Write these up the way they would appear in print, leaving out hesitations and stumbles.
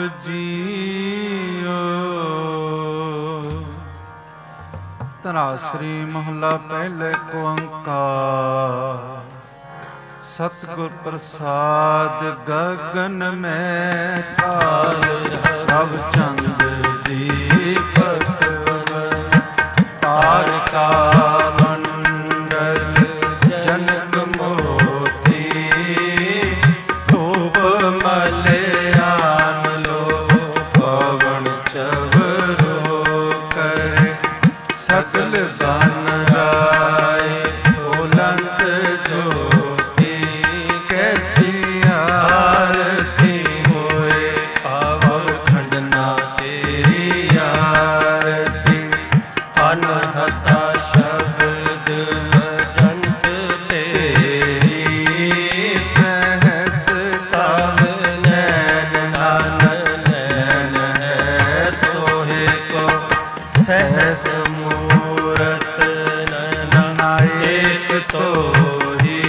JIO. Dhanasari ਮਹਲਾ ਪਹਿਲੇ ਓੰਕਾਰ। ਸਤਿਗੁਰ ਪ੍ਰਸਾਦ ਗਗਨ ਮੈਂ ਕਾਲ, ਪ੍ਰਭ ਚੰਦ ਦੀਪਕ ਤਾਰਕਾ ਮੰਡਲ ਜਨਕ ਮੋਤੀ, ਧੂਪ ਮਲਿਆਨ ਲੋ ਪਵਨ ਚਵਰੋ ਕਰੇ, ਸਗਲ ਬਨ ਰਾਏ ਬੁਲੰਦ ਜੋਤੀ, ਕੈਸੀ ਆਰਤੀ ਹੋਏ ਪਾਵਨ ਖੰਡਨਾ ਤੇਰੀ ਆਰਤੀ। ਅਨਹਤਾ ਸ਼ਬਦ ਵਜੰਤ ਤੇਰੀ, ਸਹਸ ਤਵ ਨੈਣ ਨਾਨਕ ਨੈਣ ਹੈ ਤੋਹਿ ਕੋ, ਸਹਸ ਮੂਰਤ ਨੈਣਾ ਏਕ ਤੋਹੀ,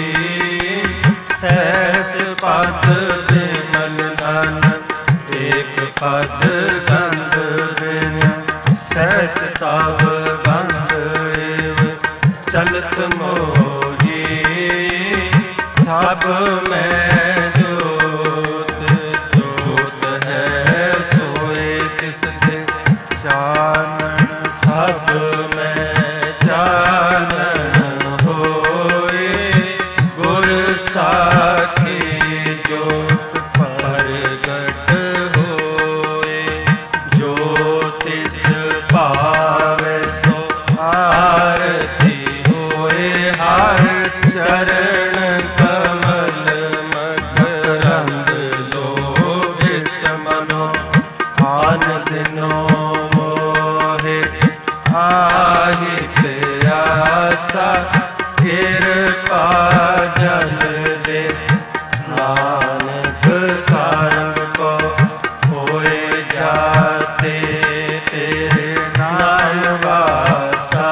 ਸਹਸ ਪਦ ਬਿਮਲ ਨਾਨਕ ਏਕ ਪਦ ਗੰਧ ਬਿਨ, ਸਹਸ ਤਵ ਗੰਧ ਏਵ ਚਲਤ ਮੋਹੀ, ਸਭ ਮੈਂ ਜੋਤ ਜੋਤ ਹੈ ਸੋਏ ਤਿਸ ਦੇ ਚਾਨਣ, ਸਭ ਮੈਂ ਚਾਨਣ ਹੋਏ, ਗੁਰ ਸਾਖੀ ਜੋਤ ਪ੍ਰਗਟ ਹੋਏ, ਜੋ ਤਿਸ ਭਾਵੈ ਸੋ ਆਰਤੀ ਹੋਏ, ਹਰ ਚਰਨ ਕਮਲ ਮਕਰੰਦ ਲੋਭਿਤ ਮਨੋ, ਆਨ ਦਿਨੋ ਮੋਹਿ ਆਹੀ ਪਿਆਸਾ, ਕਿਰਪਾ ਜਲ ਦੇ ਨਾਨਕ ਸਾਰੰਗ ਕੋ, ਹੋਏ ਜਾਤੇ ਤੇਰੇ ਨਾਮ ਵਾਸਾ,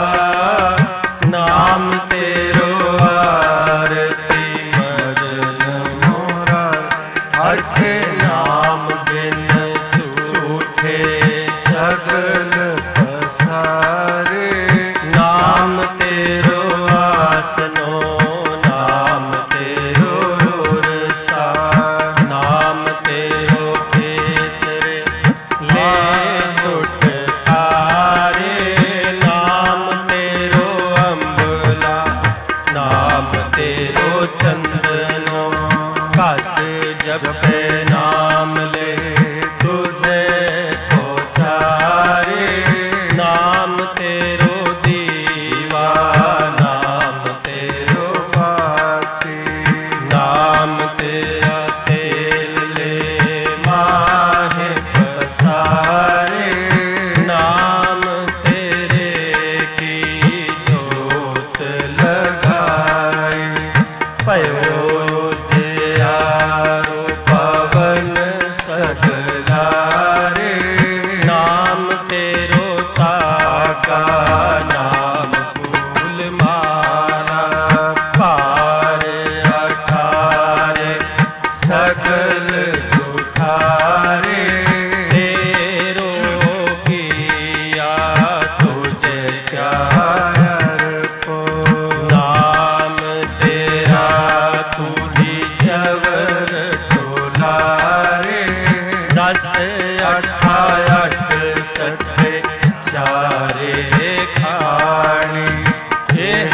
ਨਾਮ ਤੇਰੋ ਆਰਤੀ ਮਜਨ ਮੋਰਾ, ਹਰ ਕੇ ਨਾਮ ਬਿਨ ਝੂਠੇ ਸਗਲ ਪਸਾਰੇ, ਨਾਮ ਤੇਰੋ ਆਸਨੋ, ਨਾਮ ਤੇਰੋ ਰਸਾ, ਨਾਮ ਤੇਰੋ ਕੇਸਰੇ ਲੈ ਝੁਟ ਸਾਰੇ, ਨਾਮ ਤੇਰੋ ਅੰਬਲਾ, ਨਾਮ ਤੇਰੋ ਚੰਦਨੋ, ਘਸ ਜਪੈ ਨਾਮ ਲੈ ਤੁਝੇ ਕੋ ਚਾਰੇ, ਨਾਮ ਤੇਰੋ ਦੀਵਾ, ਨਾਮ ਤੇਰੋ ਬਾਤੀ, ਨਾਮ ਤੇਰਾ ਤੇਲ ਲੈ ਮਾਹੇ ਪਸਾਰੇ, ਨਾਮ ਤੇਰੇ ਕੀ ਜੋਤ ਲਗਾਈ, ਭਇਓ ਜਿਆਰੋ ਪਵਨ ਸਗਲਾਰੇ, ਨਾਮ ਤੇਰੋ ਤਾਕਾ, ਨਾਮ ਫੂਲ ਮਾਲਾ, ਭਾਰ ਅਠਾਰੇ ਸਗਲ ਦੁਠਾਰੇ, ਤੇਰੋ ਕੀਆ ਤੁਝੇ ਕਿਆ ਅਰਪੋ, ਨਾਮ ਤੇਰਾ ਤੁਝੀ ਚਵਰ ਟੋਲਾਰੇ, ਦਸ ਅਠਾ ਅਠ ਸੱਤੇ ਚਾਰੇ ਖਾਣੀ, ਇਹ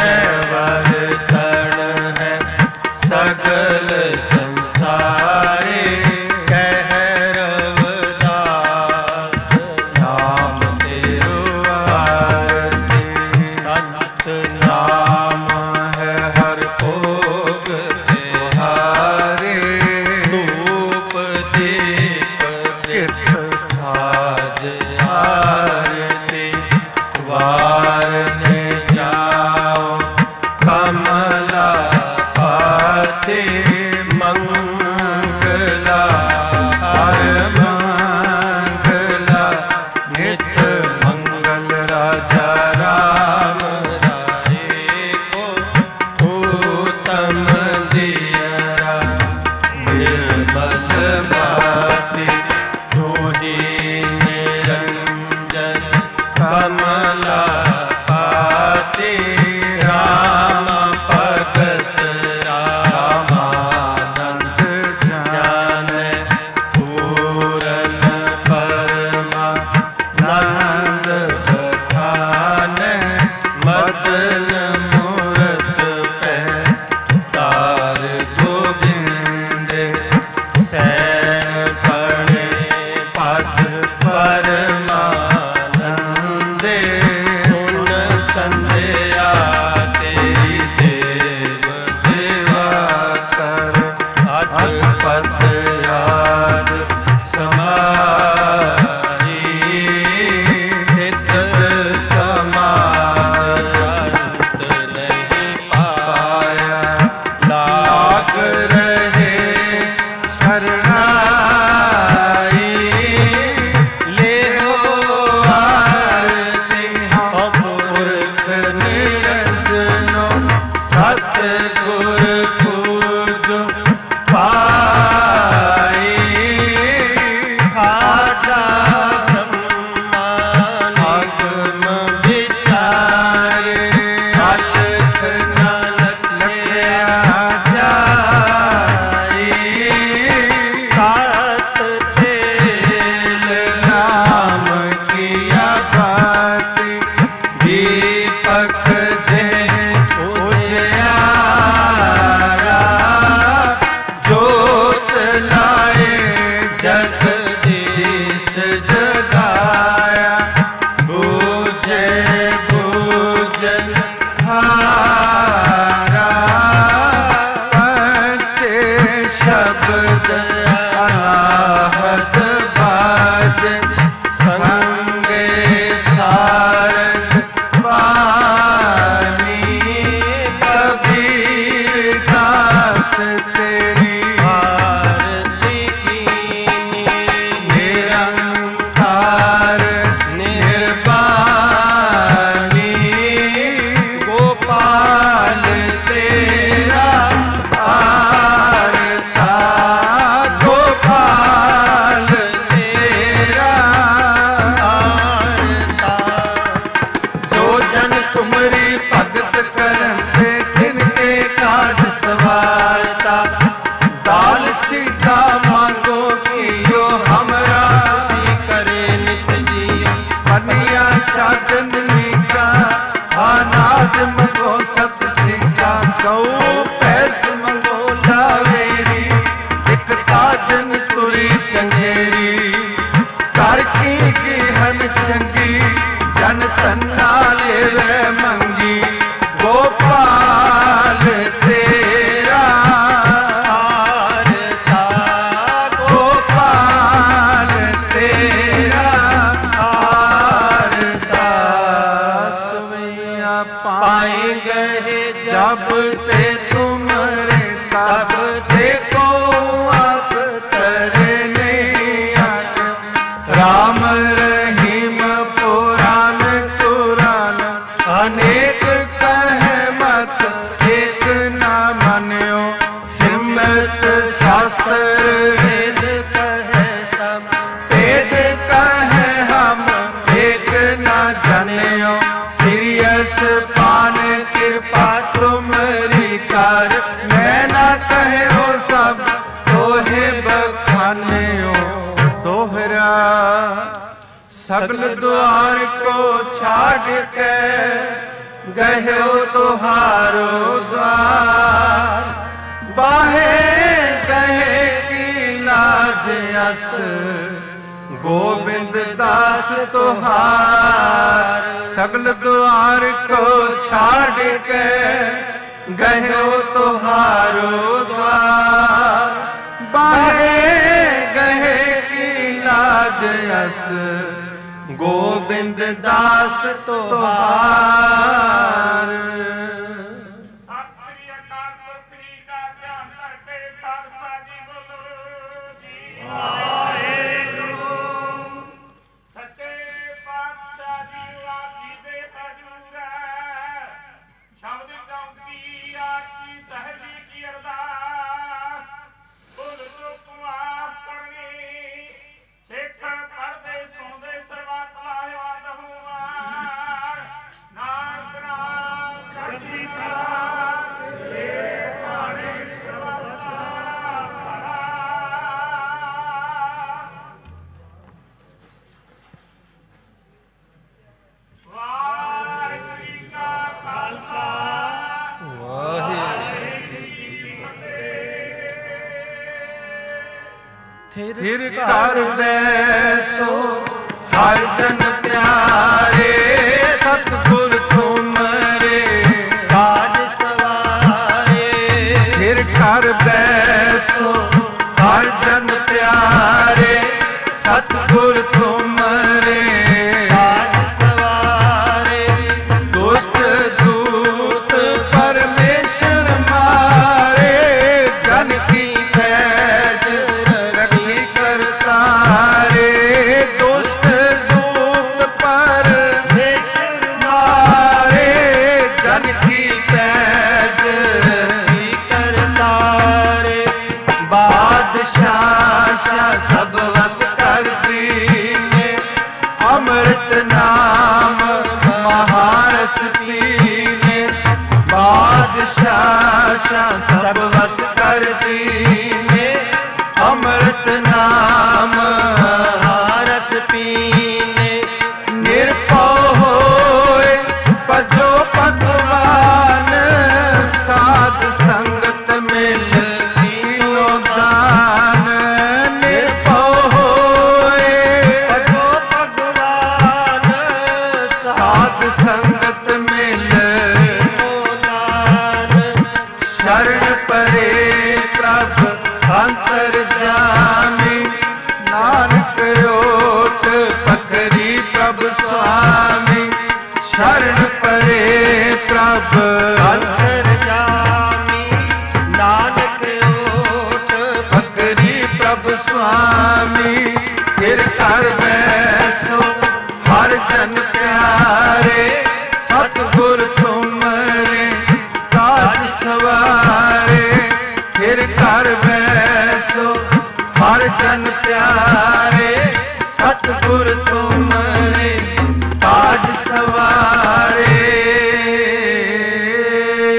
ਵਰਤਣ ਹੈ ਸਗਲ ਸੰਸਾਰੇ, ਕਹਿ ਰਵਿਦਾਸ ਨਾਮ ਤੇਰੋ ਆਰਤੀ, ਸਤ ਨਾਮ ਹੈ ਹਰ ਭੋਗ ਤਿਉਹਾਰੇ, ਧੂਪ ਦੀਪ ਕਿਰਤ ਸਾਜ ਆਰਤੀ, ਵਾਰਨ ਜਾਓ ਕਮਲਾ ਪਾਤੇ, ਮੰਗਲਾ ਹਰ ਮੰਗਲਾ, ਨਿਤ ਮੰਗਲ ਰਾਜਾ ਰਾਮ ਰਾਏ ਕੋ, ਊਤਮ ਦੀਰਾ ਨਿਰਮਲ ਬਾਤੀ, की हन चंगी जन तन्ना लेवे मंगी गोपाल तेरा आरता गोपाल तेरा आरता सवैया पाए गए जब ते तुमरे तब देखो अख्तर नहीं आके राम रहीम पुराण कुरान अनेक कहे मत एक ना मनियो सिमरत शास्त्र वेद कहे सब वेद कहे हम एक ना जनियो सीरियस पान कृपा तुमरी कर मैं ना कहे हो सब तोहे बखानियो दोहरा सगल द्वार को छाड़ के गए तुहारो द्वार बाहे कहे की लाज अस गोविंद दास तुहार सगल द्वार को छाड़ के गए तुहारो द्वार बाहे गए की लाज अस गोविंद दास तुहार थिर कर बैसो हर जन प्यारे सतगुर तुमरे काज सवारे थिर कर बैसो हर जन प्यारे सतगुर तुमरे काज सवारे दुष्ट दूत परमेश्वर मारे जन की पैज रखी करतारे दुष्ट दूत परमेश्वर मारे जन की पैज रखी करतारे बादशाह सब वस कर दीने अमृत नाम महारस पीने बादशाह सब वस कर दीने अमृत नाम महारस पीने निरपौ होए पजो भगवान साध संगत मिल तीनों दान निरपौ होए भजो भगवान साध संगत मिल दान शरण परे प्रभ अंतर जामी नानक ओट पकरी प्रभ स्वामी शरण परे प्रभ अंतर्यामी नानक ओट पकरी प्रभ स्वामी फिर कर बैसो हर जन प्यारे सतगुर तुमरे काज सवारे फिर कर बैसो हर जन प्यारे सतगुर तुमरे काज सवारे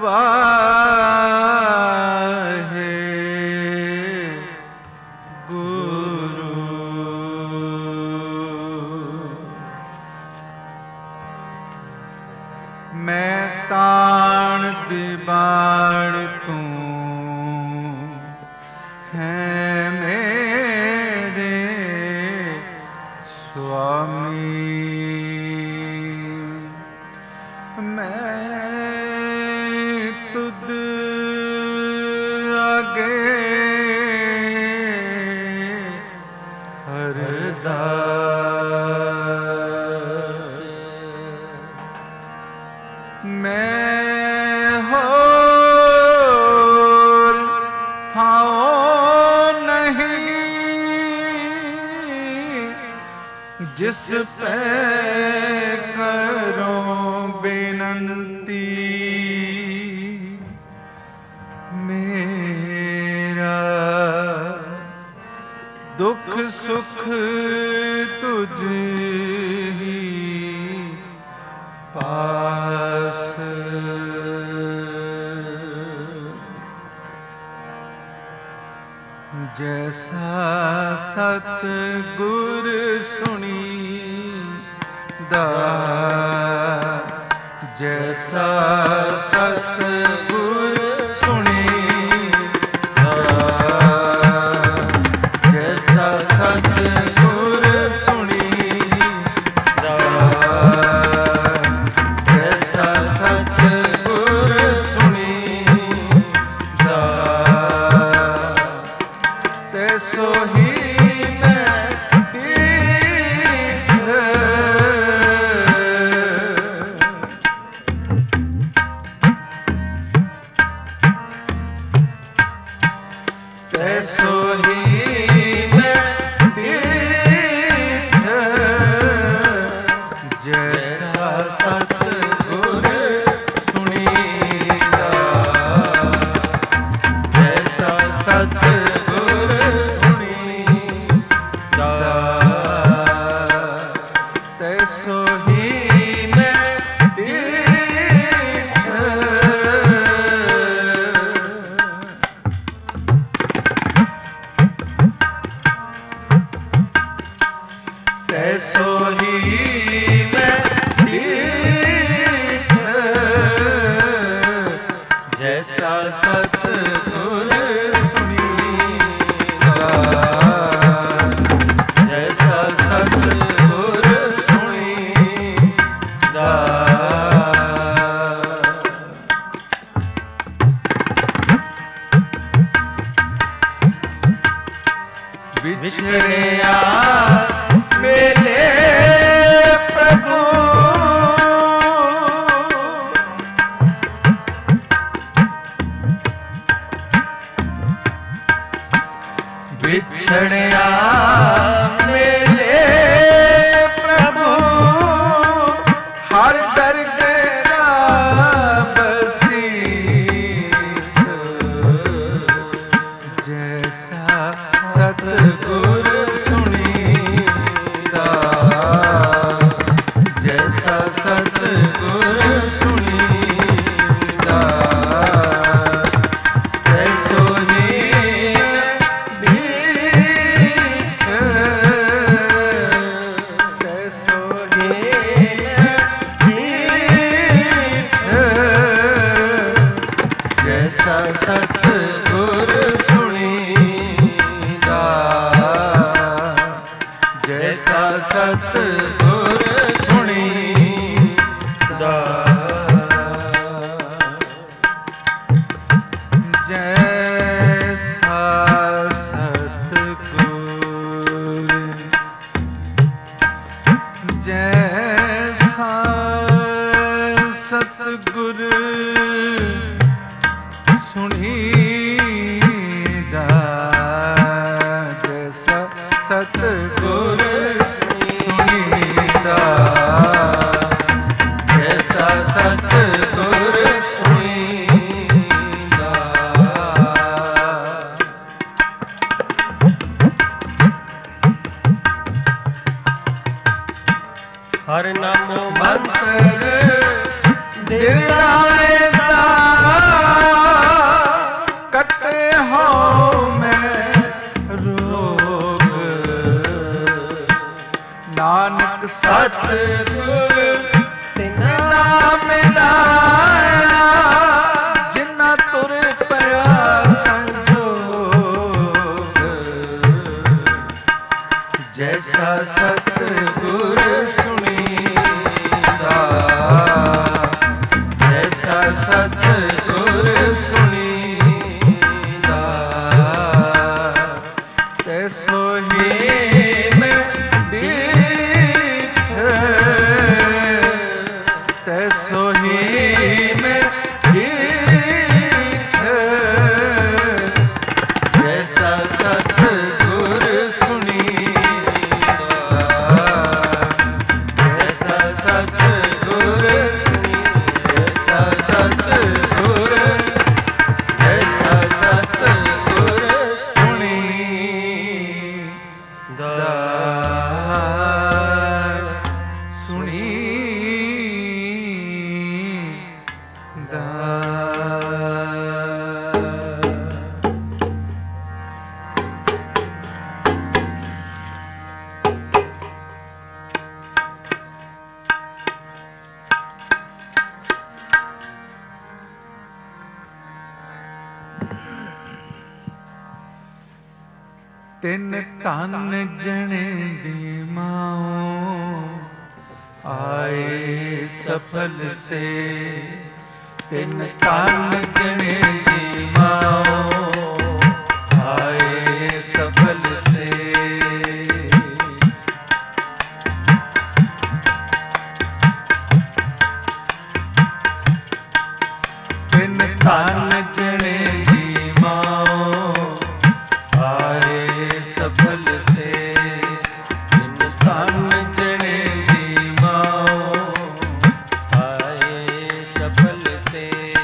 ਵਾਹੇ ਗੁਰੂ। ਮੈਂ ਤਾਣ ਦੀ ਬਾੜ ਤੂੰ ਹੈ ਮੇਰੇ ਸੁਆਮੀ। ਮੈਂ ਤੁਧ ਅਗੇ ਅਰਦਾਸ। ਮੈਂ ਹੋਰ ਥਾਉ ਨਹੀਂ ਜਿਸ ਪੈ ਕਰੋ ਬੇਨੰਤੀ। ਮੇਰਾ ਦੁੱਖ ਸੁਖ ਤੁਝ ਹੀ ਪਾਸ। ਜੈਸਾ ਸਤਿਗੁਰ ਸੁਣੀਦਾ, ਜੈਸਾ ਸਤਿਗੁਰ ਸੁਣੀਦਾ, ਜੈਸਾ ਸਤਿਗੁਰ ਸੁਣੀਦਾ, ਜੈਸਾ ਸਤਿਗੁਰ ਸੁਣੀਦਾ, ਤੈਸੋ ਹੀ ਮੈਂ ਡੀਠ। ਤੈਸੋ ਹੀ ਮੈਂ ਡੀਠ, ਜੈਸਾ ਸਤਿਗੁਰ ਸੁਣੀਦਾ, ਜੈਸਾ ਸਤਿਗੁਰ ਸੁਣੀਦਾ, ਤੈਸੋ ਹੀ ਮੈਂ ਡੀਠ। ਤੈਸੋ ਹੀ ਮੈਂ ਡੀਠ, ਜੈਸਾ ਸਤਿਗੁਰ ਸੁਣੀਦਾ, ਜੈਸਾ ਸਤਿਗੁਰ ਸੁਣੀਦਾ। ਵਿਛੜਿਆ ਮੇਲੇ ਪ੍ਰਭੂ, ਵਿਛੜਿਆ ਮੇਲੇ ਪ੍ਰਭੂ, ਹਰ ਦਰਗਹਿ ਬਸੀਠ, ਜੈਸਾ ਸਤਿਗੁਰ ਸੁਣੀਦਾ, ਜੈਸਾ ਸਤਿਗੁਰ ਸੁਣੀਦਾ, ਤੈਸੋ ਹੀ ਡੀਠ, ਤੈਸੋ ਹੀ ਡੀਠ, ਜੈਸਾ ਸਤਿਗੁਰ ਸੁਣੀਦਾ, ਜੈਸਾ ਸਤਿਗੁਰ ਸੁਣੀਦਾ। ਜੈਸਾ ਸਤਿਗੁਰ, ਜੈਸਾ ਸਤਿਗੁਰ ਸੁਣੀਦਾ, ਜੈਸਾ ਸਤਿਗੁਰ ਸੁਣੀਦਾ, ਜੈਸਾ ਸਤਿਗੁਰ ਸੁਣੀਦਾ। ਹਰ ਨਾਮ ਮੰਤਰ ਦਿਲਾਏ ਦਾ ऐसो ही में रीठ, जैसा सतगुर सुनीता, जैसा सतगुर, जैसा सतगुर, जैसा सतगुर सुनीता, तिन तन जने दी माओ आए सफल से, तिन तन जने दी माओ आए सफल से, तिन तन जने दी माओ आए सफल से, तिन तन जने दी माओ आए सफल से।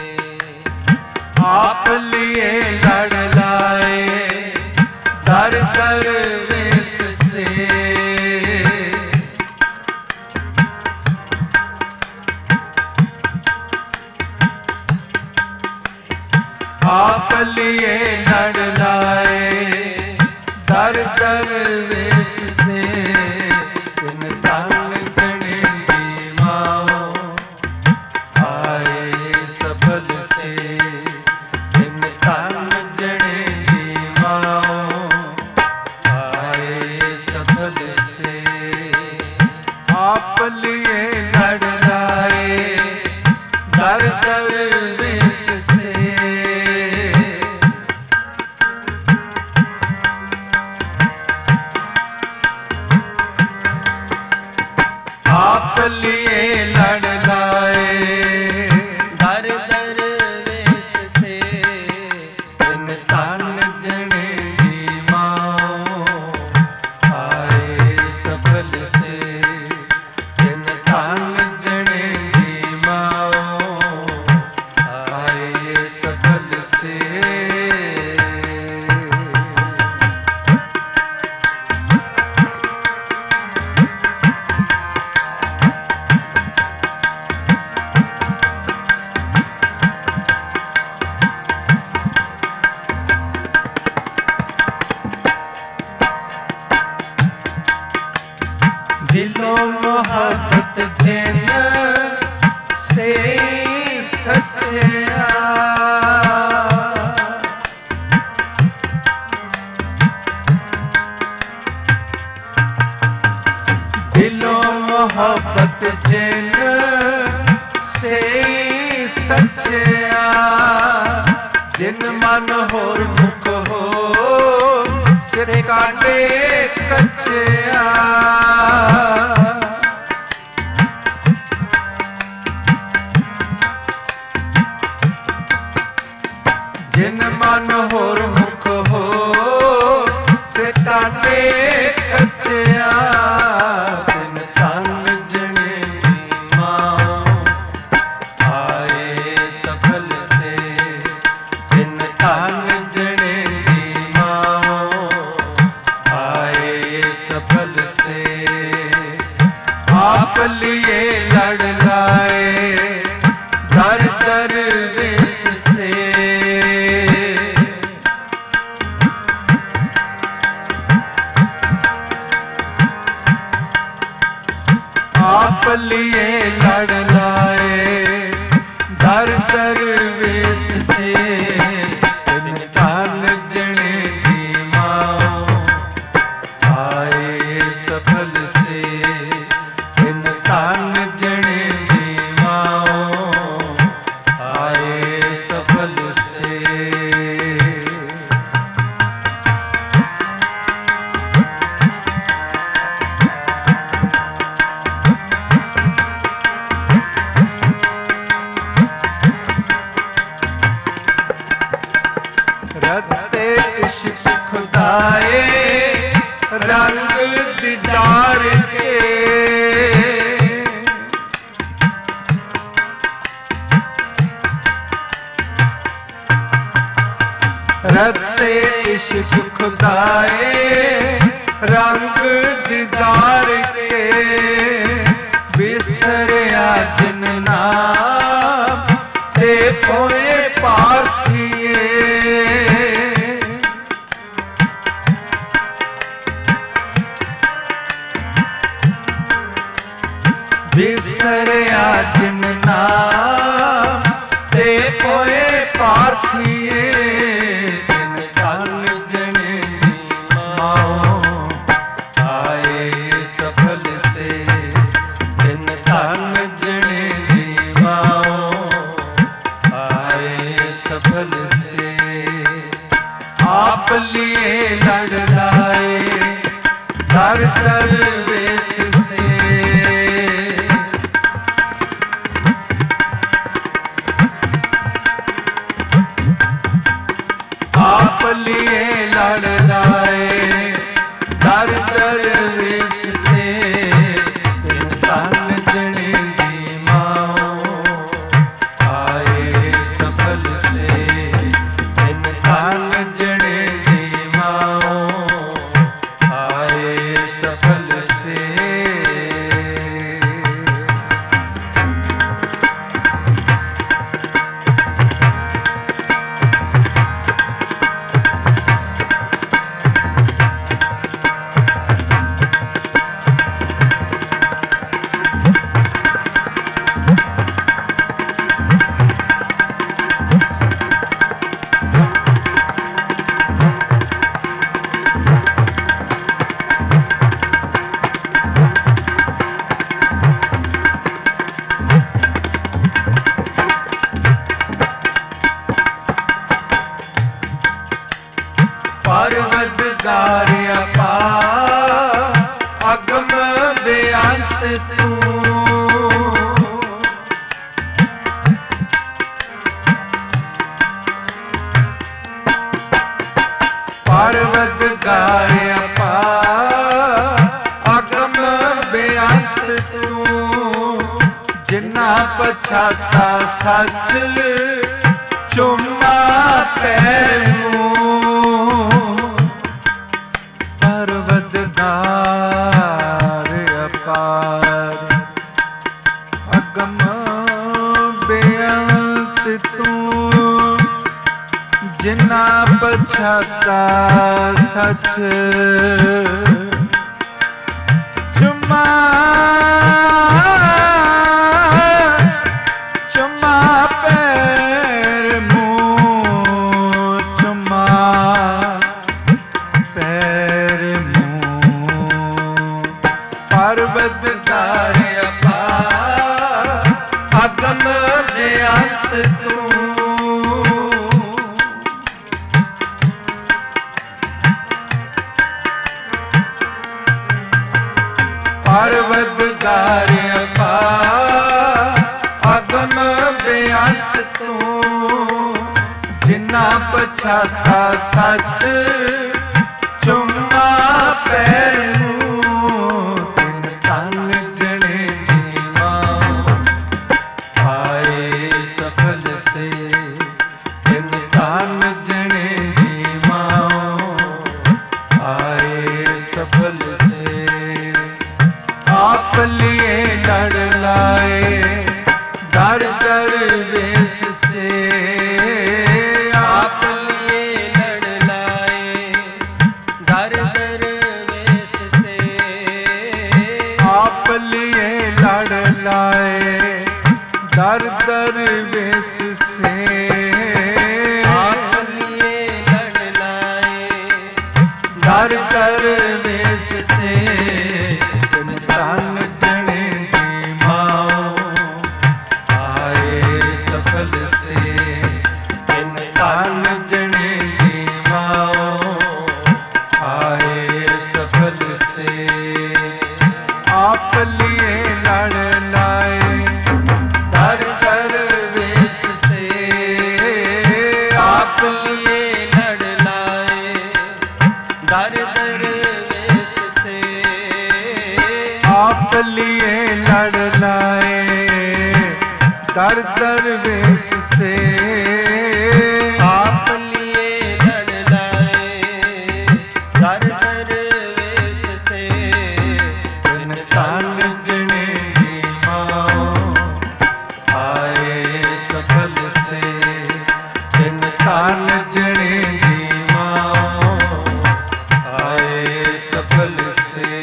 आप लिए लड़ लाए दर दर वेश से, आप लिए लड़ लाए दर दर वेश से, तिन तन जने दी माओ आए सफल से, तिन तन जने दी माओ आए सफल से, आप लिए लड़ लाए दर दर वेश से, आप लिए लड़ लाए दर दर वेश से, तिन तन जने दी माओ आए सफल से, तिन तन जने दी माओ आए सफल से, दिलों मोहब्बत जिन से सच्चा, दिलों मोहब्बत जिन से सच्चा, जिन मन होर मुख हो सिर काटे कच्चा, जिन मन होर मुख हो सिर काटे कच्चा, तिन तन जने दी माओ आए सफल से, तिन तन जने दी माओ आए सफल से, रते इश्क खुदाए रंग दीदार के बिसरिया जिन नाम ते पोए पार्थिए बिसरिया जिन नाम ते पोए पार्थिए आप लिए लड़ लाए दर दर वेश से आप लिए लड़ लाए दर दर वेश से तन जने दी माओ आए सफल से तन जने दी माओ आए सफल से परवतगार अपार अगम बेअंत तू परवतगार अपार अगम बेअंत तू जिन्ना पछाता सच चुम्मा पैर अपार अगम बेअंत तू जिन्ना पछाता सच चुम्मा चुम्मा पैर मुँह चुम्मा पैर परवतगार अपार अगम बेअंत तू परवतगार अपार अगम बेअंत तू जिन्ना पछाता सच चुम्मा पैर आप लिए लड़ लाए दर दर वेश से आप लिए लड़ लाए दर दर वेश से आप लिए लड़ लाए दर दर वेश से आप लिए लड़ लाए दर दर वेश से तन जने दी माओ आए सफल से तन जने दी माओ आए सफल से आप लिए लड़ लाए दर दर वेश से आप लिए लड़ लाए दर दर वेश से आप लिए लड़ लाए दर दर वेश से आप लिए लड़ ਧਨ ਜਣੇ ਦੀ ਮਾਂ ਆਏ ਸਫਲ ਸੇ।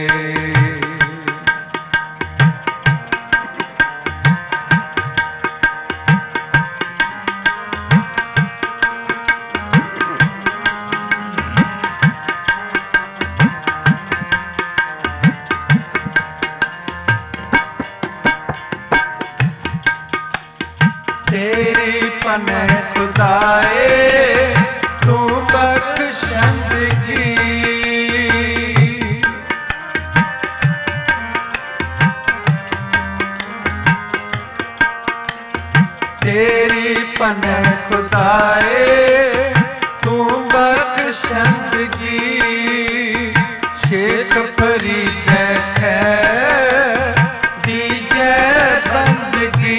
तेरी पने खुदाए तू बख्शंदगी, तेरी पने खुदाए तू बख्शंदगी। शेख फरीद खैर दीजे बंदगी,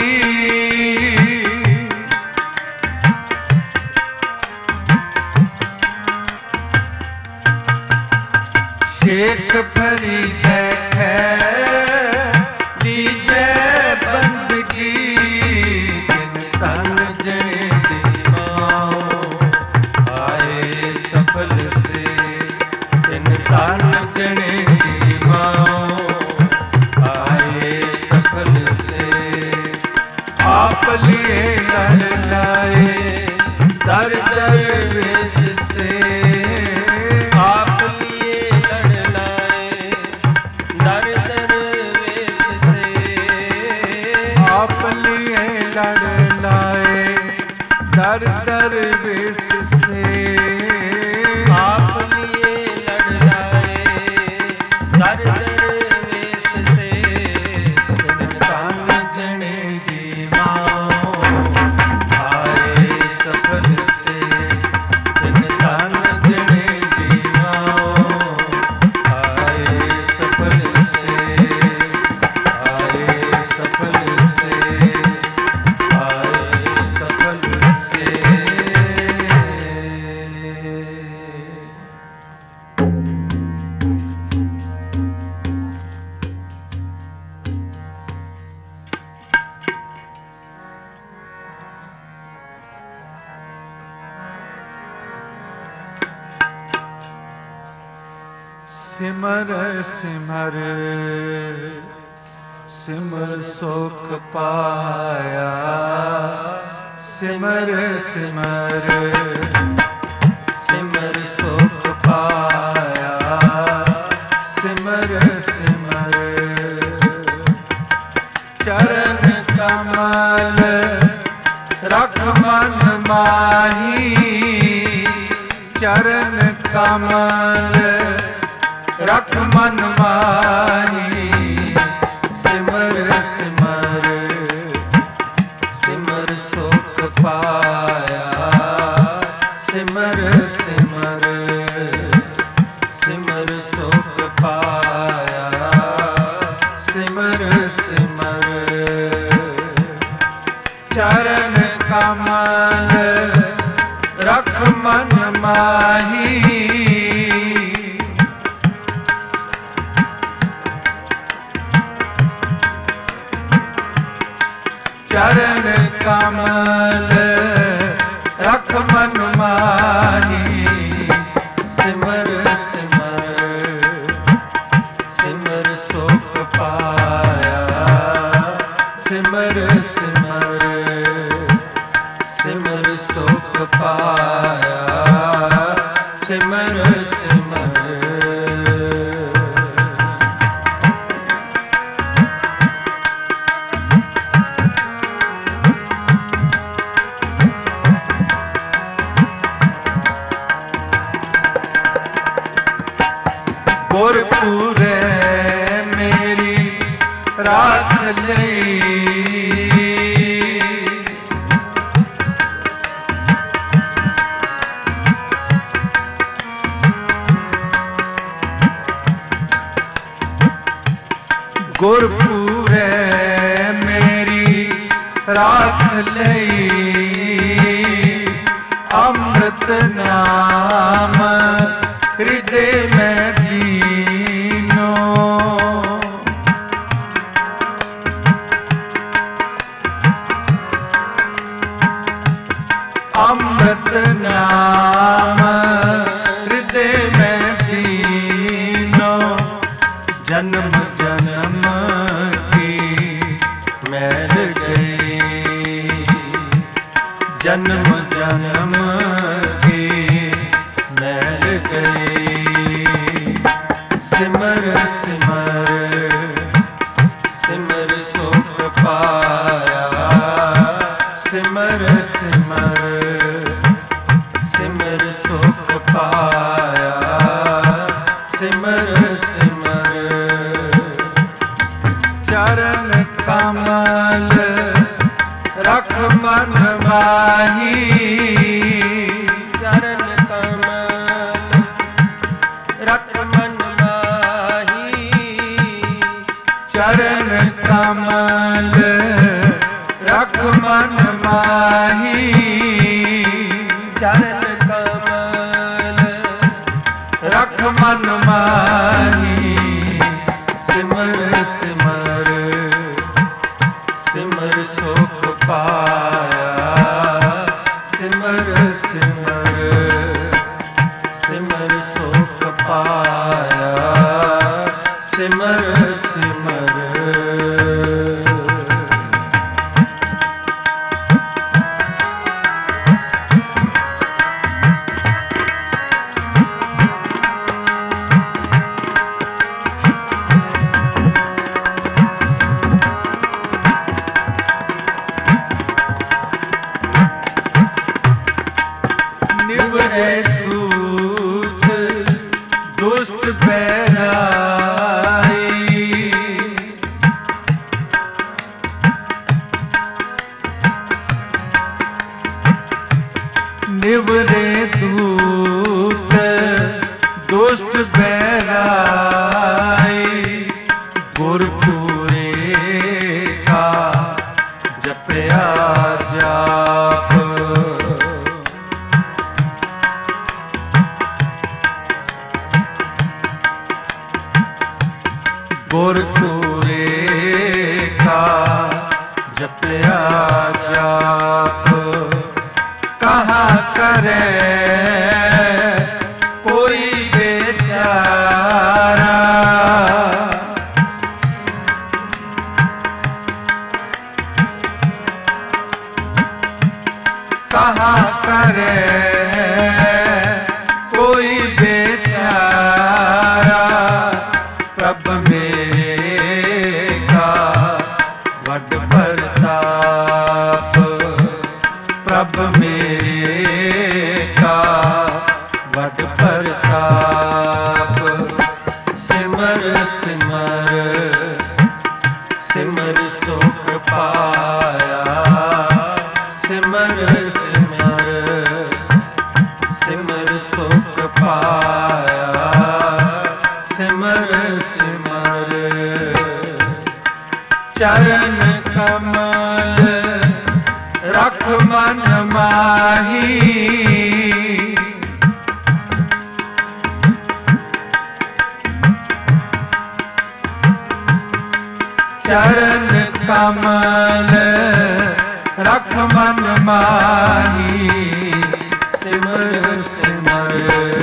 शेख फरीद खैर दीजे बंदगी। जिन तन जने दी मां आए सफल से, जिन तन जने दी मां आए सफल से। आप लिए लड़ लाए दर दर वेश से, आप लिए लड़ लाए दर दर वेश से। आप लिए लड़ लाए दर दर वेश से। आप लिए लड़ लाए दर दर वेश से। तन जने दी मां आए सफल से, तन जने दी मां आए सफल से, आए सफल से, आए सफल से। सिमर सिमर सिमर सुख पाया, सिमर सिमर सिमर सुख पाया, सिमर सिमर। चरण कमल रख मन माही, चरण कमल रख मन माही। सिमर सिमर सिमर सुख पाया, सिमर सिमर सिमर सुख पाया, सिमर सिमर। चरण कमल रख मन माही, चरण कमल रख मन माही। सिमर सिमर सिमर सुख पाया, सिमर सिमर सिमर सुख पाया, सिमर सिमर। गुरपुरे मेरी राख लई, गुरपुरे मेरी राख लई। अमृत नाम हृदय में दीनो, अमृत नाम हृदय में दीनो जन्म जन्म की मैल गई जन्म जन्म की मैल गई सिमर सिमर सिमर सुख पाया सिमर सिमर सिमर सुख पाया सिमर सिमर चरण कमल रख मन माही चरण कमल रख मन माही चरण कमल रख मन माही चरण कमल रख मन माही सिमर सिमर सिमर सुख पाया सिमर सिमर सिमर सुख पाया सिमर सिमर निवरे दूत दुष्ट बैराई निवरे दूत दुष्ट बैराई गुरपुरे का जपया जाप गुरपुरे का जपया जाप कहाँ करे कोई बेचारा कहाँ करे कोई बेचारा प्रभ मेरे का वड प्रताप प्रभ मेरे का वड प्रताप सिमर सिमर सिमर सुख पाया सिमर सिमर सिमर सुख पाया सिमर सिमर चरण कमल रख मन माही चरण कमल रख मन माही सिमर सिमर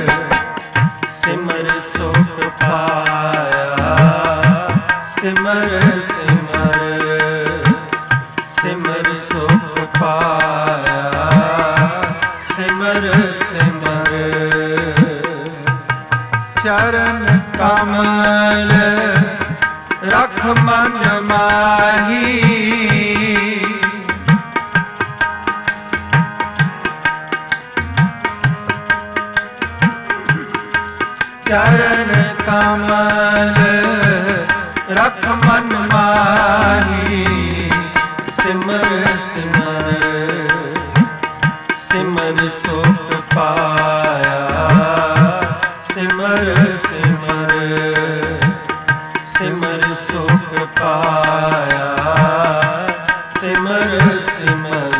सिमर सुख पाया सिमर सिमर सिमर सुख पाया सिमर सिमर चरण कमल रख मन माही चरण कमल रख मन माही सिमर सिमर सिमर सुख पाया सिमर सिमर सिमर सुख पाया सिमर सिमर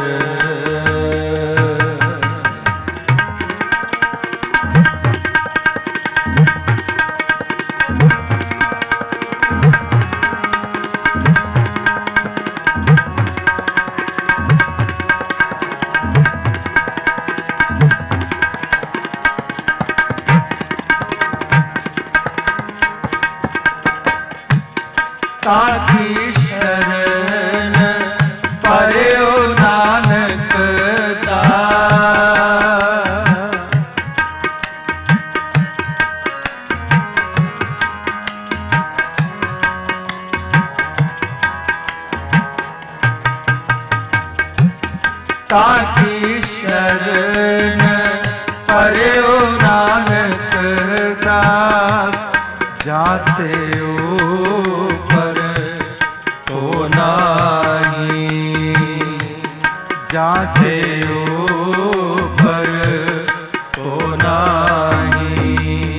ताकी शरण पर्यो नानक दास, जाते ऊपर तो नाही, जाते ऊपर तो नाही।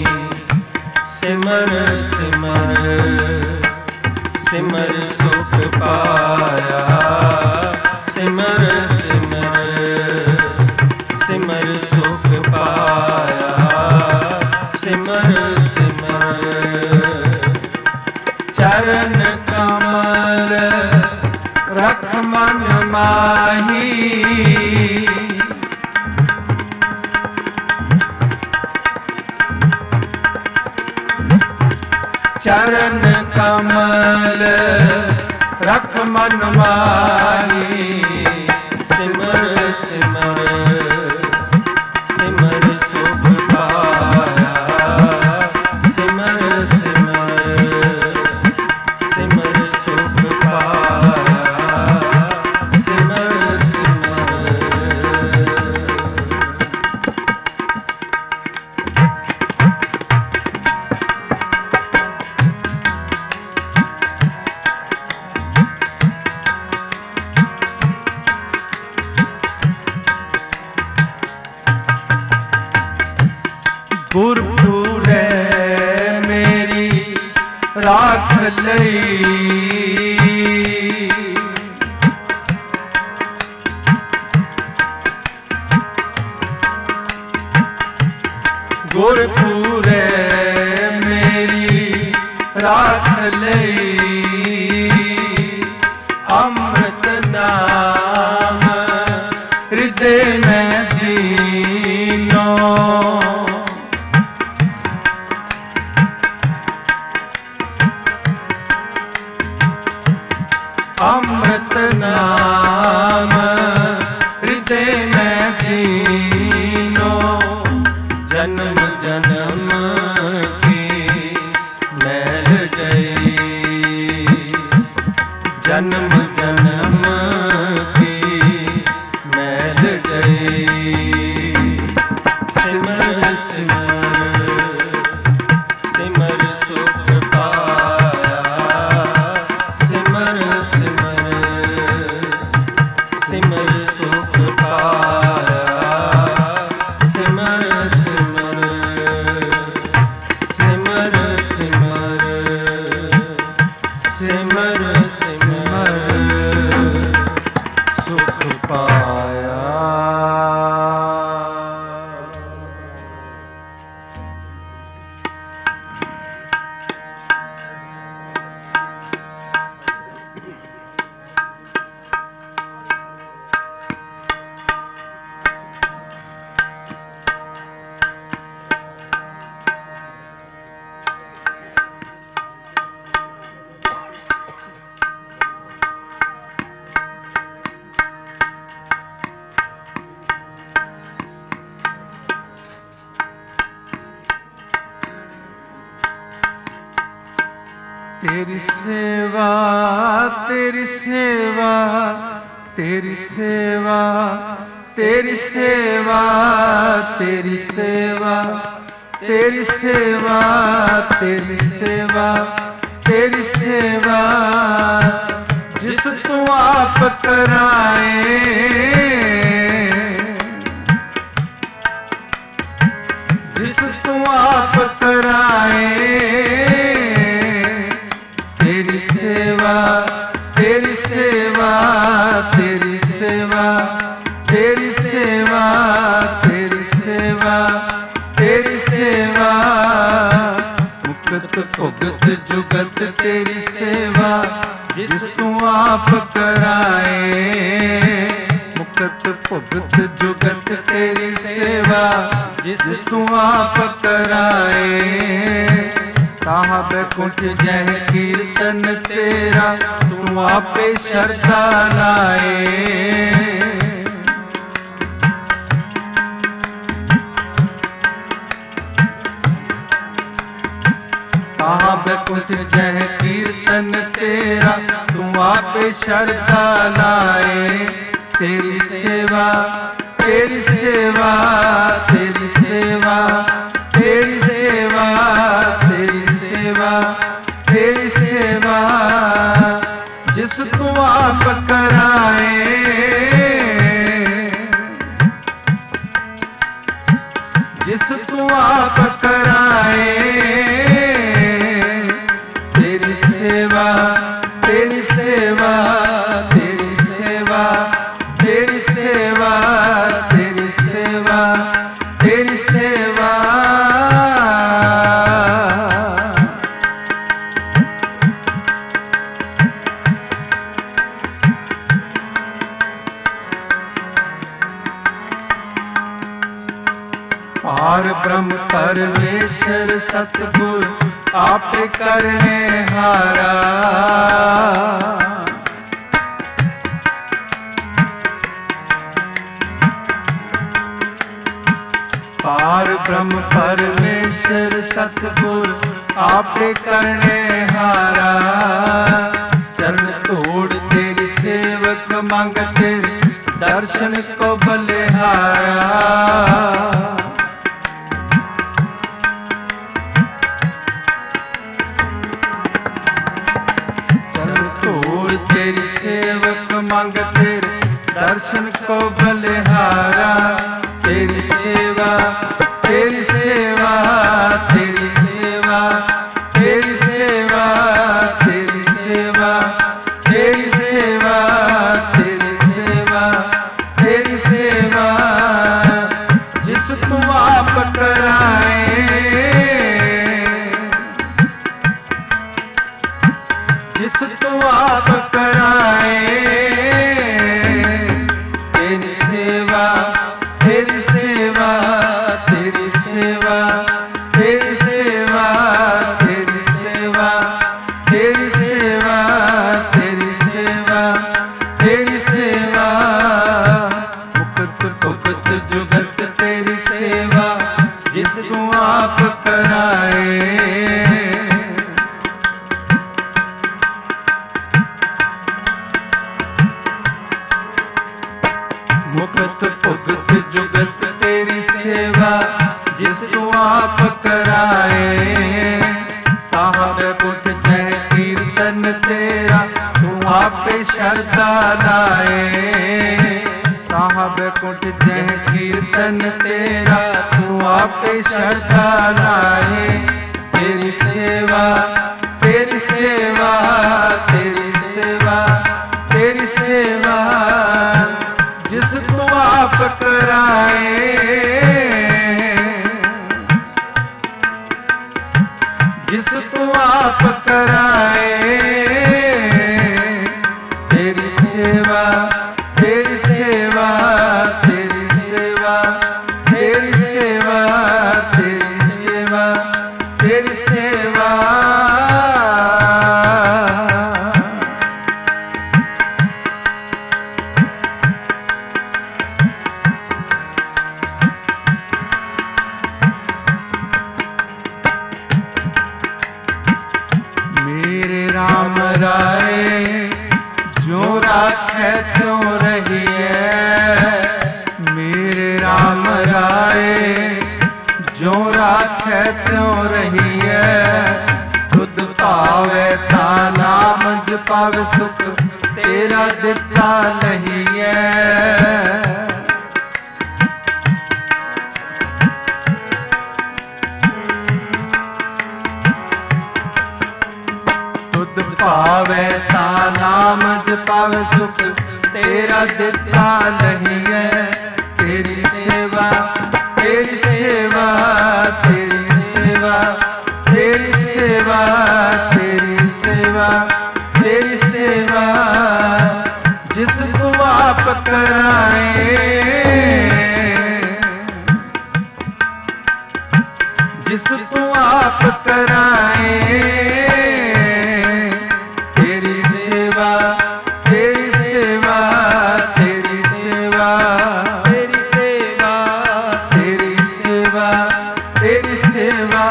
सिमर सिमर सिमर सुख पाया, सिमर सिमर सिमर सुख पाया, सिमर सिमर चरण कमल रख मन माही, चरण कमल रख मन माही। सिमर सिमर सिमर सुख पाया, सिमर सिमर सिमर सुख पाया, सिमर सिमर। गुरपुरे मेरी राख लई, गुरपुरे मेरी राख लई। अमृत नाम हृदय में दीनो, अमृत नाम हृदय में दीनो। जन्म जन्म की मैल गई, जन्म जन्म की मैल गई। सिमर सिमर सिमर सुख पाया, सिमर सिमर सुख पाया, सिमर सिमर सिमर सिमर सिमर सिमर सुख पाया। तेरी सेवा तेरी सेवा तेरी सेवा तेरी सेवा तेरी सेवा तेरी सेवा तेरी सेवा तेरी सेवा जिस तू आप कराए, जिस तू आप कराए। तेरी सेवा तेरी सेवा तेरी सेवा तेरी सेवा तेरी सेवा तेरी सेवा। मुक्त भुगत जुगत तेरी सेवा जिस तू आप कराए। मुक्त भुगत जुगत तेरी सेवा जिस तू आप कराए। कहा बैकुंठ जह कीर्तन तेरा तू आपे श्रद्धा लाए। कहा बैकुंठ जह कीर्तन तेरा तू आपे श्रद्धा लाए। तेरी सेवा, तेरी सेवा, तेरी सेवा, तेरी सेवा, तेरी सेवा, तेरी सेवा, जिस तू आप कराए, जिस तू आप कराए, तेरी सेवा, तेरी सेवा, तेरी सेवा, तेरी सेवा, तेरी सेवा, तेरी सेवा। पार ब्रह्म परमेश्वर सतगुरु आप करने हारा, पार ब्रह्म परमेश्वर सतगुरु आप करने हारा, चरण तोड़ तेरी सेवक मांग तेरे दर्शन को बलिहारा, तेरी सेवक मांग तेरे दर्शन को बलिहारा, तेरी सेवा, तेरी सेवा, तेरी सेवा, तेरी सेवा, तेरी सेवा, तेरी सेवा, तेरी सेवा, तेरी सेवा, जिस तू आप कराए, जिस तू आप कराए, तेरी सेवा, तेरी सेवा, तेरी सेवा, तेरी सेवा, तेरी सेवा, तेरी सेवा, तेरी सेवा, तेरी सेवा, मुक्त भुगत जुगत तेरी सेवा, जिस तू आप कराए, मुक्त भुगत जुगत तेरी सेवा, जिस तू आप कराए, ताहा बैकुंठ जय कीर्तन तेरा तू आप श्रद्धा लाए, ताहा बैकुंठ जय कीर्तन तेरा तू आप श्रद्धा लाए, तेरी सेवा, तेरी सेवा, तेरी सेवा, तेरी सेवा, जिस तू आप कराए, जिस तू आप कराए, तेरी सेवा, तेरी सेवा, तेरी सेवा, तेरी सेवा, तेरी सेवा, तेरी सेवा। राम राय जो राखे त्यों रहिए, मेरे राम राय जो राखे त्यों रहिए, तुद पावे ता नाम जपावे सुख तेरा दिता लहिए, पावे ता नाम जपावे सुख तेरा दिता नहीं है, तेरी सेवा, तेरी सेवा, तेरी सेवा, तेरी सेवा, तेरी सेवा, तेरी सेवा, जिस तू आप कराए, जिस तू आप कराए, तेरी सेवा, तेरी सेवा, तेरी सेवा, तेरी सेवा, तेरी सेवा, तेरी सेवा।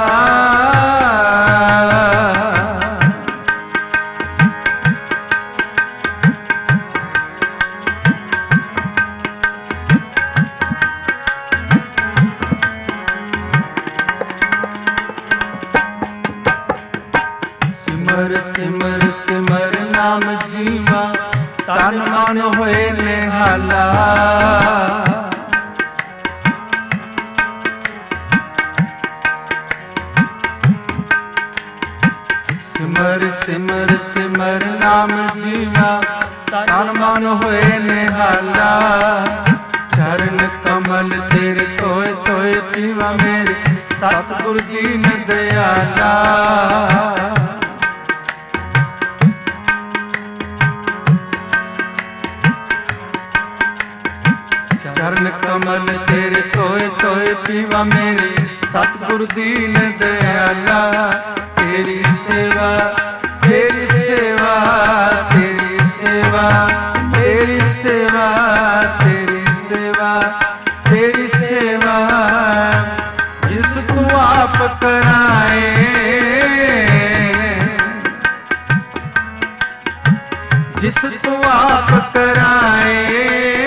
ਸਿਮਰ ਸਿਮਰ ਸਿਮਰ ਨਾਮ ਜੀਵਾ ਤਨ ਮਨ ਹੋਏ ਨਿਹਾਲਾ ਚਰਨ ਕਮਲ ਤੇਰੇ ਧੋਏ ਧੋਏ ਪੀਵਾ ਮੇਰੇ ਸਤਿਗੁਰ ਦੀਨ ਦਿਆਲਾ ਚਰਨ ਕਮਲ ਤੇਰੇ ਧੋਏ ਧੋਏ ਪੀਵਾ ਮੇਰੇ ਸਤਿਗੁਰ ਦੀਨ ਦਿਆਲਾ ਤੇਰੀ ਸੇਵਾ ਤੇਰੀ ਸੇਵਾ ਤੇਰੀ ਸੇਵਾ ਤੇਰੀ ਸੇਵਾ ਤੇਰੀ ਸੇਵਾ ਤੇਰੀ ਸੇਵਾ ਜਿਸ ਤੂੰ ਆਪ ਕਰਾਏ ਜਿਸ ਤੂੰ ਆਪ ਕਰਾਏ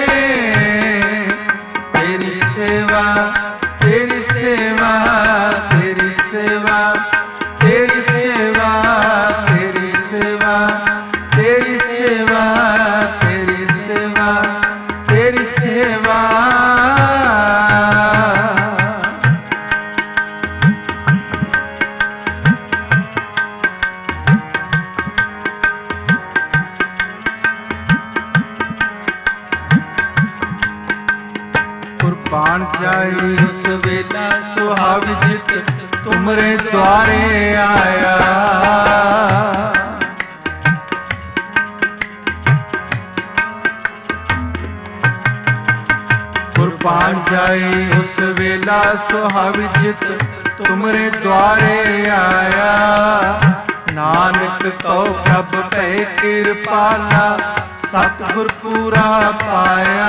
ਤੇਰੀ ਸੇਵਾ ਤੇਰੀ ਸੇਵਾ ਤੇਰੀ ਸੇਵਾ ਤੇਰੀ ਸੇਵਾ ਤੇਰੀ ਸੇਵਾ ਤੇਰੀ ਸੇਵਾ ਤੇਰੀ ਸੇਵਾ ਤੇਰੀ ਸੇਵਾ ਕੁਰਬਾਨ ਜਾਈ ਉਸ ਵੇਲਾ ਸੁਹਾਵ ਜਿਤ ਤੁਮਰੇ ਦੁਆਰੇ ਆਇਆ ਕੁਰਬਾਨ ਜਾਈ ਉਸ ਵੇਲਾ ਸੁਹਾਵ ਜਿਤ ਤੁਮਰੇ ਦੁਆਰੇ ਆਇਆ ਨਾਨਕ ਕਉ ਪ੍ਰਭ ਭੈ ਕਿਰਪਾਲਾ ਸਤਿਗੁਰ ਪੂਰਾ ਪਾਇਆ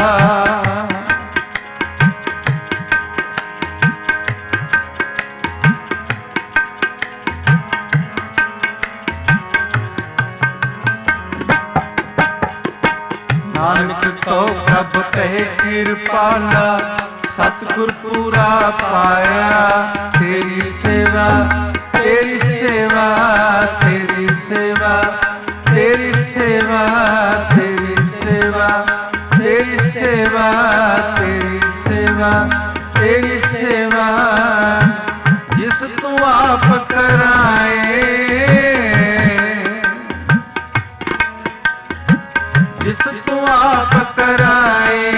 ਨਾਨਕ ਕਉ ਪ੍ਰਭ ਕਹਿ ਕਿਰਪਾਲਾ ਸਤਿਗੁਰ ਪੂਰਾ ਪਾਇਆ ਤੇਰੀ ਸੇਵਾ ਤੇਰੀ ਸੇਵਾ ਤੇਰੀ ਸੇਵਾ ਤੇਰੀ ਸੇਵਾ ਤੇਰੀ ਸੇਵਾ ਤੇਰੀ ਸੇਵਾ ਤੇਰੀ ਸੇਵਾ ਤੇਰੀ ਸੇਵਾ ਜਿਸ ਤੂੰ ਆਪ ਕਰਾਏ ਜਿਸ ਤੂੰ ਆਪ ਕਰਾਏ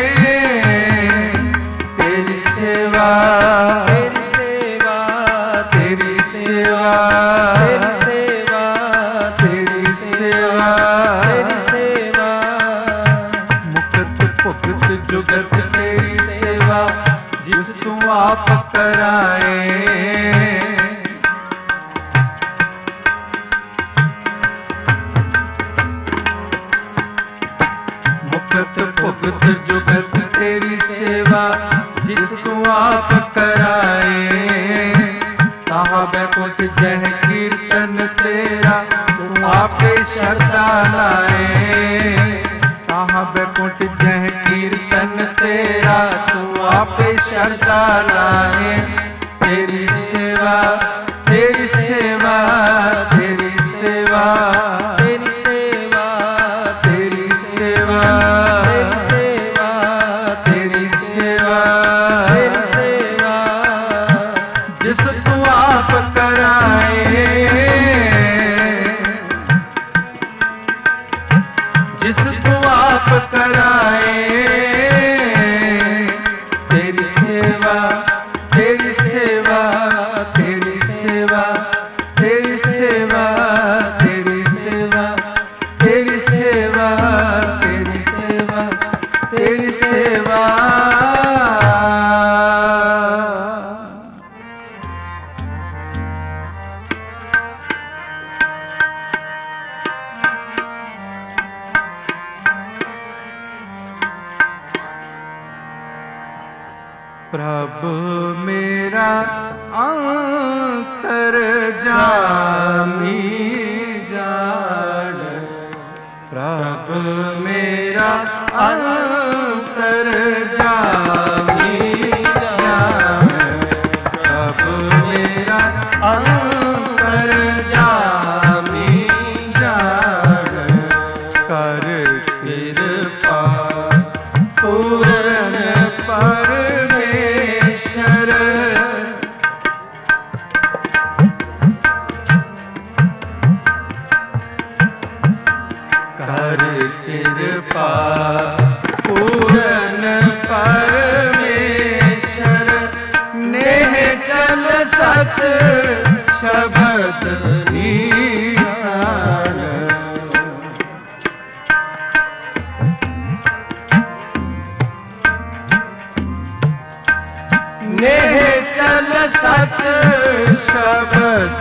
ਤੇਰੀ ਸੇਵਾ ਤੇਰੀ ਸੇਵਾ ਤੇਰੀ ਸੇਵਾ ਤੇਰੀ ਸੇਵਾ ਤੇਰੀ ਸੇਵਾ ਮੁਕਤ ਭੁਗਤ ਜੁਗਤ ਤੇਰੀ ਸੇਵਾ ਜਿਸ ਤੂੰ ਆਪ ਕਰਾਏ ਮੁਕਤ ਭੁਗਤ ਜੁਗਤ ਤੇਰੀ ਸੇਵਾ ਜਿਸ ਤੂੰ ਆਪ ਕਰਾਏ ਤਾਹਾ ਬੈਕੁੰਠ ਜਹ ਕੀਰਤਨ ਤੇਰਾ ਤੂੰ ਆਪੇ ਸ਼ਰਧਾ ਲਾਏ ਤਾਹਾ ਬੈਕੁੰਠ ਜਹ ਕੀਰਤਨ ਤੇਰਾ ਤੂੰ ਆਪੇ ਸ਼ਰਧਾ ਲਾਏ ਤੇਰੀ ਸੇਵਾ ਤੇਰੀ ਸੇਵਾ ਤੇਰੀ ਸੇਵਾ ਤੇਰੀ ਸੇਵਾ ਤੇਰੀ ਸੇਵਾ ਤੇਰੀ ਸੇਵਾ ਤੇਰੀ ਸੇਵਾ ਜਿਸ ਤੂੰ ਆਪ ਕਰਾਏ ਜਿਸ ਤੂੰ ਆਪ ਕਰਾਏ ਤੇਰੀ ਸੇਵਾ ਤੇਰੀ ਸੇਵਾ ਤੇਰੀ ਸੇਵਾ ਤੇਰੀ ਸੇਵਾ ਤੇਰੀ ਸੇਵਾ ਤੇਰੀ ਸੇਵਾ ਤੇਰੀ ਸੇਵਾ ਤੇਰੀ ਸੇਵਾ ਪ੍ਰਭ ਮੇਰਾ ਅੰਤਰ ਜਾਮੀ ਜਾਣ ਪ੍ਰਭ ਮੇਰਾ ਅੰਤਰ ਜਾਮੀ ਜਾਣ ਪ੍ਰਭ ਮੇਰਾ ਅੰਤਰ ਜਾਮੀ ਜਾਣ ਕਰ ਕਿਰਪਾ पूरन परमेश्वर कर कृपा पूरन परमेश्वर नेह चल सच शब्द निशान नेह चल सच शब्द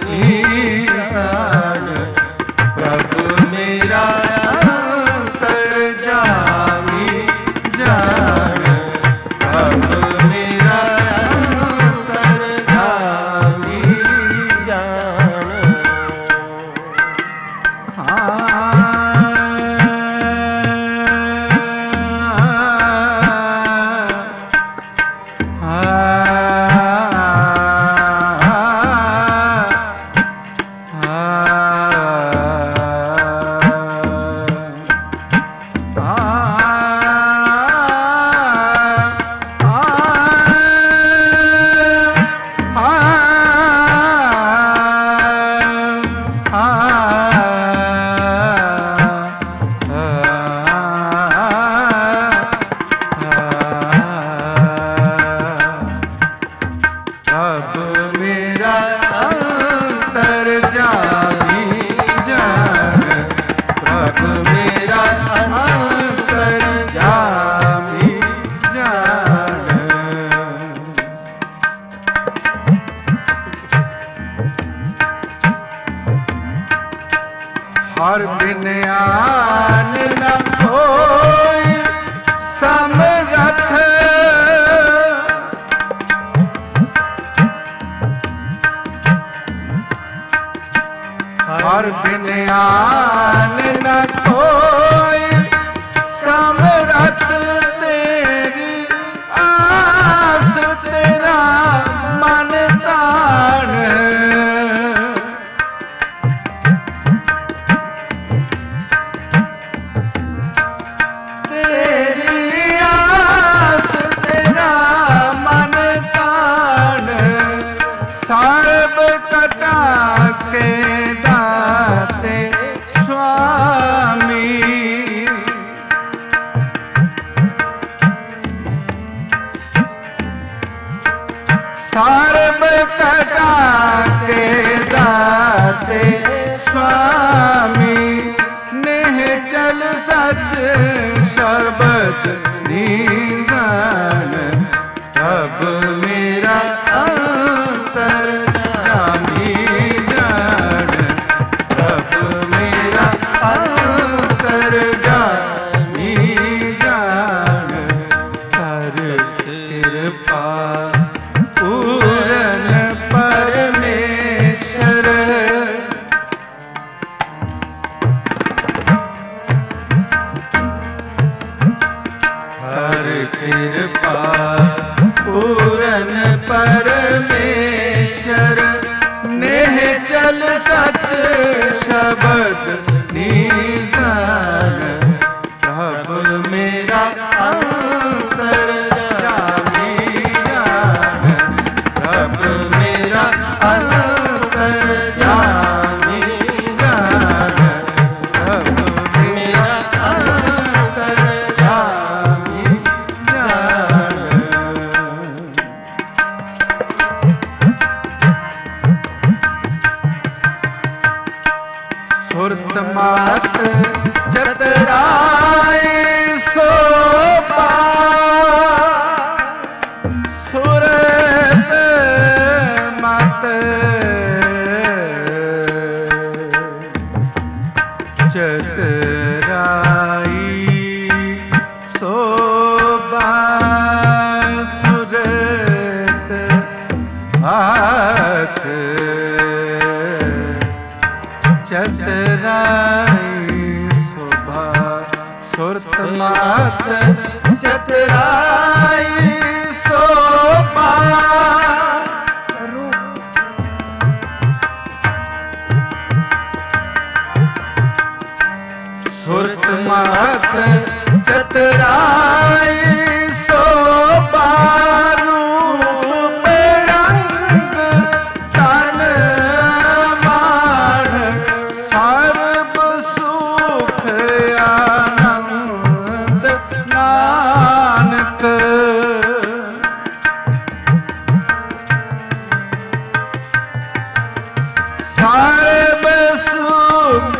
निशान प्रभु मेरा अंतर जामी जान प्रभु मेरा अंतर जामी जान हर दिन आन न कोई समरथ हर दिन आन न कोई समरथ तेरी आस तेरा मन तान सर्व कटा के दाते स्वामी सर्व कटा के दाते स्वामी नेह चल सच शब्द निजान अब मेरा अंतर जामी जान अब मेरा अंतर जामी जान कर कृपा पूरन परमेश्वर कर कृपा पूरन परमेश्वर नेह चल सच शब्द निजान प्रभु मेरा अंतर जामी जान प्रभु मेरा अंतर जामी जान प्रभु मेरा अंतर जामी जान सुरत मात जतराय सोपा सुरत मात जतराय सोपा सुरत मात चतराई शोभा सुरत मात चतराई शोभा सुरत मात चतराई ਨਾਨਕ। ਸਰਬ ਸੁਖ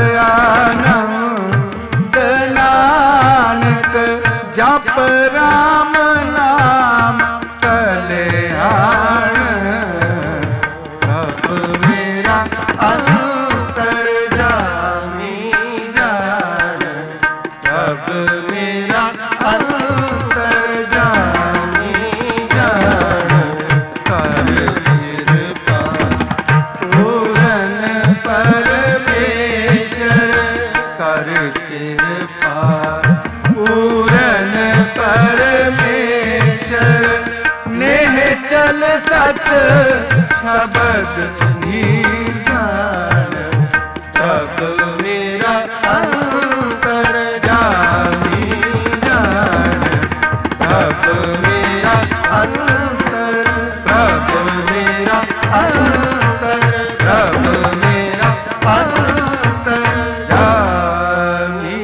ਆਨੰਦ ਨਾਨਕ, ਜਪ ਰਾਮ ਨਾਮ ਕਲਿਆਣ। ਪ੍ਰਭ ਮੇਰਾ ਅੰਤਰ ਜਾਮੀ ਜਾਣ, ਪ੍ਰਭ ਮੇਰਾ ਅੰਤਰ ਜਾਮੀ ਜਾਣ। ਕਰ ਕਿਰਪਾ ਪੂਰਨ ਪਰਮੇਸ਼ਰ, ਕਰ ਕਿਰਪਾ ਪੂਰਨ ਪਰਮੇਸ਼ਰ। ਨੇਹ ਚਲ ਸਚ ਸ਼ਬਦ ਨੀਸਾਨ, ਪ੍ਰਭ ਮੇਰਾ ਅੰਤਰ ਜਾਮੀ ਜਾਣ। ਪ੍ਰਭ ਮੇਰਾ ਅੰਤਰ, ਪ੍ਰਭ ਮੇਰਾ ਅੰਤਰ, ਪ੍ਰਭ ਮੇਰਾ ਅੰਤਰ ਜਾਮੀ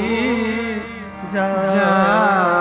ਜਾਣ।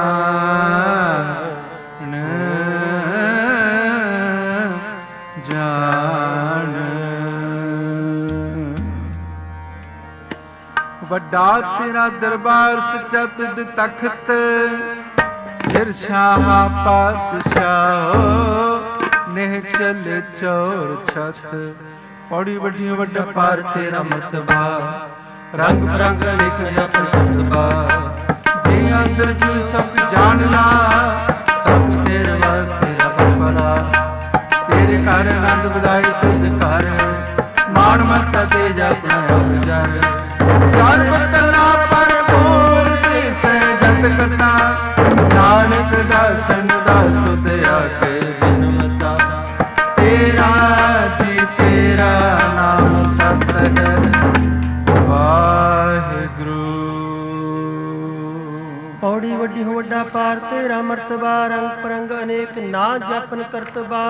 ਵੱਡਾ ਤੇਰਾ ਦਰਬਾਰ ਸੱਚਾ ਤੁਧ ਤਖਤ, ਸਿਰ ਸ਼ਾਹ ਪਾਤਸ਼ਾਹੋ ਨੇਹ ਚਲ ਚੌਰ ਛਤ। ਪੌੜੀ ਵੱਡੀ ਵੱਡਾ ਪਾਰ ਤੇਰਾ ਮਰਤਬਾ, ਰੰਗ ਬਰੰਗ ਲਿਖ ਜਪ ਕਰਤਬਾ। ਜੀ ਅੰਦਰ ਜੀ ਸਭ ਜਾਣਨਾ, ਸਭ ਤੇਰੇ ਵਾਸਤੇ ਰੱਬ ਭਲਾ। ਤੇਰੇ ਘਰ ਆਨੰਦ ਵਧਾਈ ਤੁਧ ਘਰ, ਮਾਣ ਮੱਤਾ ਤੇ ਜਪਣਾ ਆਪ ਜਰ। ਸਰਬ ਕਲਾ ਭਰਪੂਰ ਦਿਸੈ ਜਤ ਕਥਾ, ਨਾਨਕ ਦਾਸਨ ਦਾਸ ਤੁਧ ਆਗੇ ਬਿਨਵਤਾ। ਤੇਰਾ ਜੀ ਤੇਰਾ ਨਾਮ ਸਤ ਹੈ ਵਾਹਿਗੁਰੂ। ਪੌੜੀ ਵੱਡੀ ਹੋ ਵੱਡਾ ਪਾਰ ਤੇਰਾ ਮਰਤਬਾ, ਰੰਗ ਪਰੰਗ ਅਨੇਕ ਨਾ ਜਪਨ ਕਰਤਬਾ।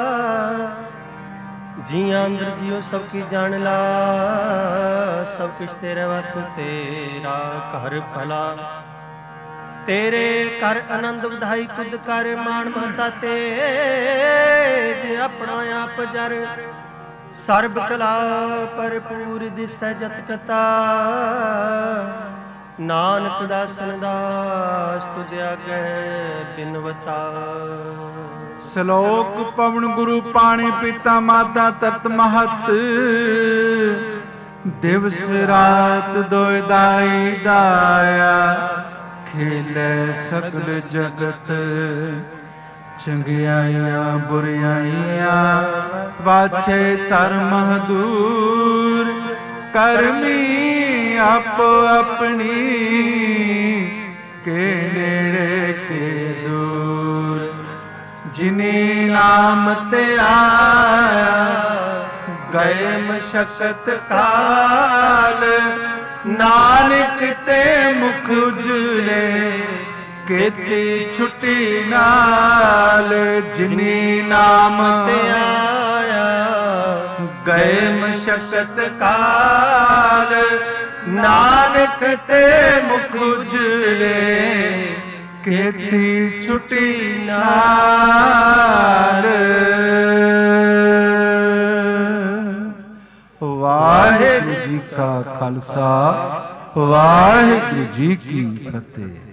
ਜੀਆਂ ਅੰਦਰ ਜਿਉ ਸਭ ਕੀ ਜਾਣ ਲਾ, ਸਭ ਕੁਛ ਤੇਰੇ ਵਸ ਤੇਰਾ ਘਰ ਭਲਾ। ਤੇਰੇ ਘਰ ਆਨੰਦ ਵਧਾਈ ਤੁਧ ਕਰ, ਮਾਣ ਮਹਤਾ ਤੇਜ ਆਪਣਾ ਆਪ ਜਰ। ਸਰਬ ਕਲਾ ਭਰਪੂਰ ਦਿਸੈ ਜਤ ਕਤਾ, ਨਾਨਕ ਦਾਸਨ ਦਾਸ ਤੁਧ ਆਗੇ ਬਿਨਵਤਾ। ਸ਼ਲੋਕ ਪਵਨ ਗੁਰੂ ਪਾਣੀ ਪਿਤਾ ਮਾਤਾ ਤਰਤ ਮਹਤ। ਦਿਵਸ ਰਾਤ ਦੋਇ ਦਾਈ ਦਾਇਆ, ਖੇਲੇ ਸਗਲ ਜਗਤ। ਚੰਗਿਆਈਆਂ ਬੁਰਿਆਈਆਂ ਵਾਛੇ ਧਰਮ ਦੂਰ। ਕਰਮੀ ਆਪੋ ਆਪਣੀ, ਕੇ ਨੇੜੇ ਕੇ ਦੂਰ। ਜਿਨੀ ਨਾਮ ਤੇ ਆਇਆ, ਗਏ ਮਸ਼ਕਤ ਕਾਲ। ਨਾਨਕ ਤੇ ਮੁਖ ਉਜਲੇ, ਕੀਤੀ ਛੁੱਟੀ ਨਾਲ। ਜਿਨੀ ਨਾਮ ਤੇ ਆਇਆ, ਗਏ ਮਸ਼ਕਤ ਕਾਲ। ਨਾਨਕ ਤੇ ਮੁਖ ਉਜਲੇ, ਕੀਤੀ ਛੁੱਟੀ ਨਾਲ। ਵਾਹਿਗੁਰੂ ਜੀ ਕਾ ਖਾਲਸਾ, ਵਾਹਿਗੁਰੂ ਜੀ ਕੀ ਫਤਿਹ।